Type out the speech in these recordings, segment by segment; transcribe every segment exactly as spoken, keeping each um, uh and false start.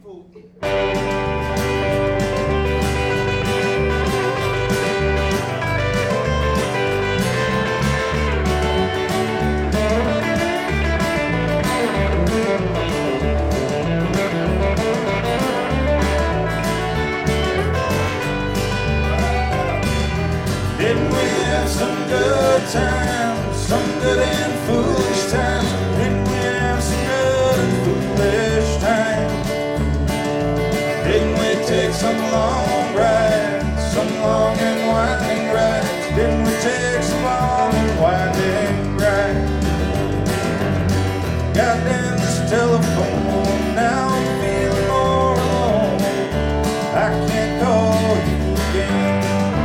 fool. Didn't we have some good times, some good and foolish times? Didn't we have some good and foolish times? Didn't we take some long rides, some long and winding rides? Didn't we take some long and winding rides? Goddamn this telephone, now I'm feeling more alone. I can't call you again.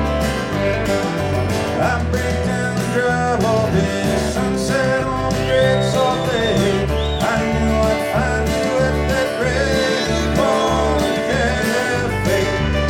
I break down the drive all day, sunset on the brakes all day. I knew I'd find you at that red corner cafe.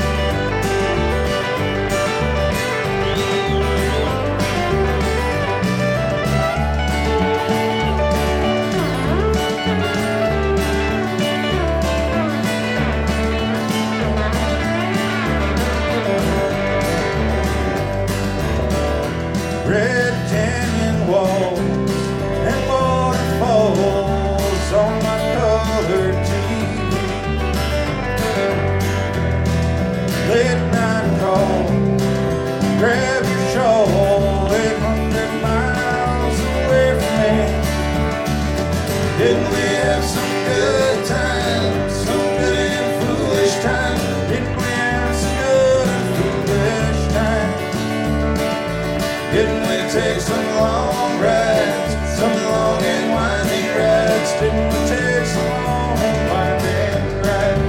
Red canyon walls and waterfalls on my colored T V. Late night call, grab your shawl, eight hundred miles away from me. Didn't we have some good times, some good and foolish times? Didn't we have some good and foolish times? Didn't we take some long rides, some long and winding rides? Didn't we take some long and winding rides?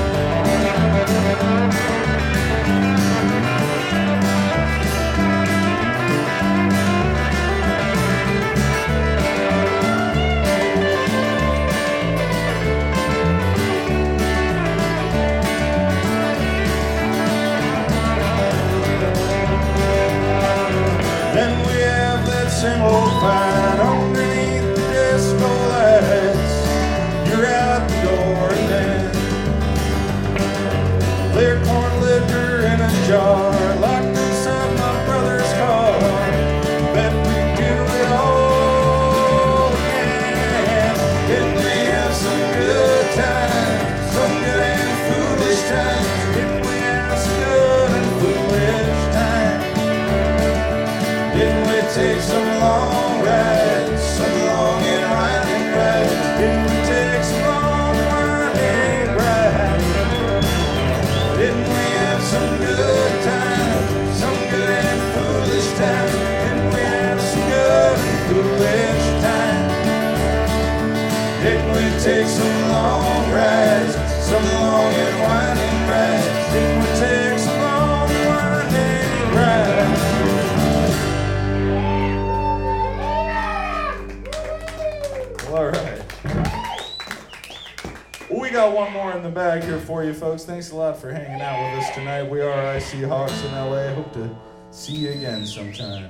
Then we have that same old fight underneath the disco lights. You're out the door then. Clear corn liquor in a jar, locked inside my brother's car. Bet we do it all again. Didn't we have some good times, some good and foolish times? Didn't we have some good and foolish times? Didn't we take some long rides, some long and winding rides? Didn't we take some long winding rides? Didn't we have some good times, some good and foolish times? Didn't we have some good and foolish times? Didn't we take some long rides, some long and winding rides? Didn't we take some long winding rides? All right. Well, we got one more in the bag here for you, folks. Thanks a lot for hanging out with us tonight. We are I C Hawks in L A. Hope to see you again sometime.